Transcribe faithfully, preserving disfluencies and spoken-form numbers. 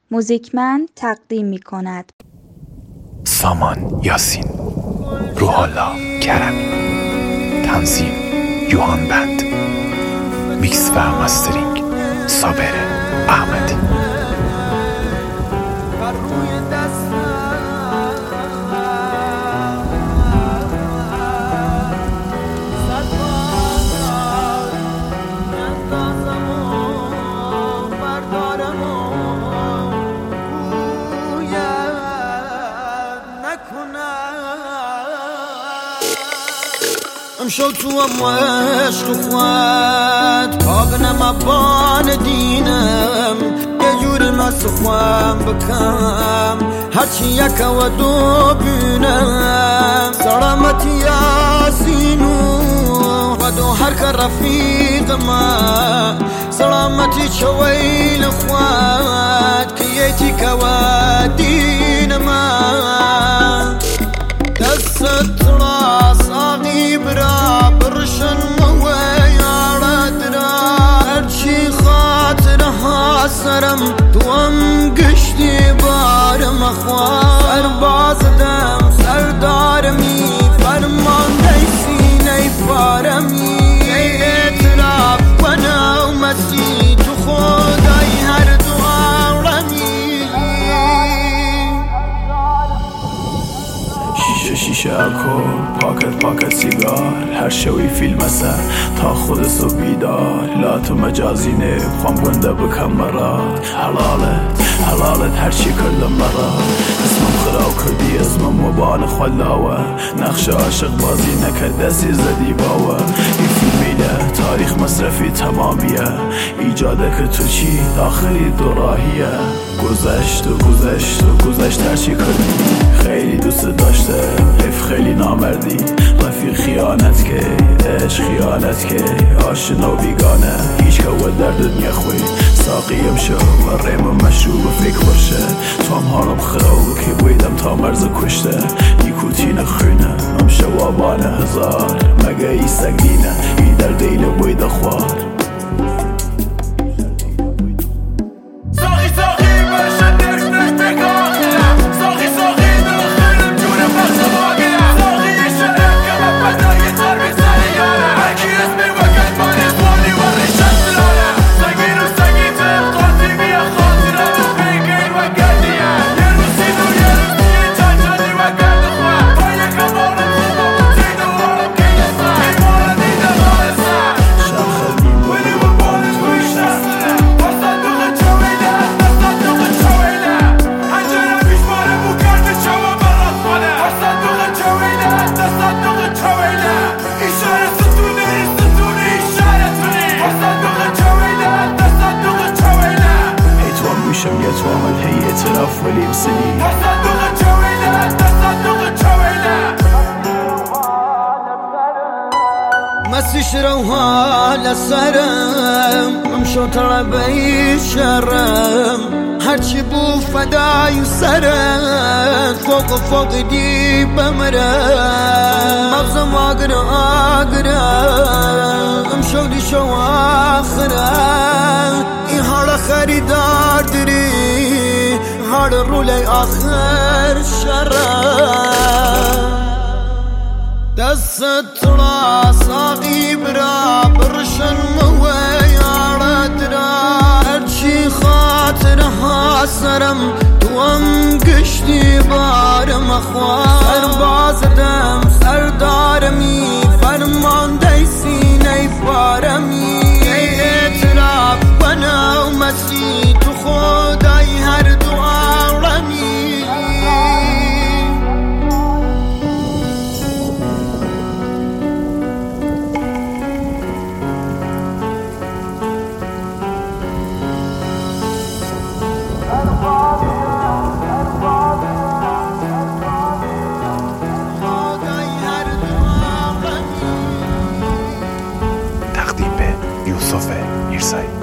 موزیکمند تقدیم می کند. سامان یاسین، روح الله کرمی، تنظیم یوهان بند، میکس و ماسترینگ صابر احمدی. امشو تو هم عشق خواد کابنم ابان دینم یه جور مسخوام بکم هرچی یک و دو بینم سلامتی یاسینو و دو هر که رفیق ما سلامتی چویل خواد که یتی که و دین ما دست راس آقی برا برشن مویارد را هرچی خاطرها سرم توام گشتی بارم اخوان سرباز دم سردارمی فرمانده سینه فارمی اعتراف کنه و مسیح تو خدای هر دو عالمی شیشه الکل پاکت پاکت سیگار هر شوی فیلم اصلا تا خود سو بیدار لاتو مجازی نه خوام گنده بکم مرات حلالت حلالت هر چی کردم مرات اسمم خراو کردی اسمم مبال خلاوه نقش عاشق بازی نکرد دستی زدی باوه این فیلمیله تاریخ مصرفی تمامیه ایجاده که تو چی داخلی دو راهیه گذشت و گذشت و گذشت هر چی کردی خیلی دوست داشته حیف خیلی نامردی رفیق خیانت که عشق خیانت که آشنا و بیگانه هیچ که و در دنیا خوی ساقیم شو و ریم مشروب و فکر باشه تو هم حالم خراو که بویدم تا مرز کشته نیکوتین خونه هم شوابان هزار مگه ای سگینه ای در دیل بوید خوار میشم یه تو عمل هی اعتراف ولی بسنی تصدق چویله تصدق چویله مسیش روها لسرم امشو طلبی شرم هرچی بو فدای سرم فوق فوق دی بمرم مغزم آگر آگرم امشو دی شو آخرم این حال خریدار دری حال رولی آخر شرم دست راس آقی برا برشن مویارد را هرچی خاطرها سرم توام گشتی بارم اخوان سرباز دم سردارمی فرمانده سینه فارمی اعتراف کنه و مسیح تو خدای هر دو عالمی تقدیم به یوسف میرزایی.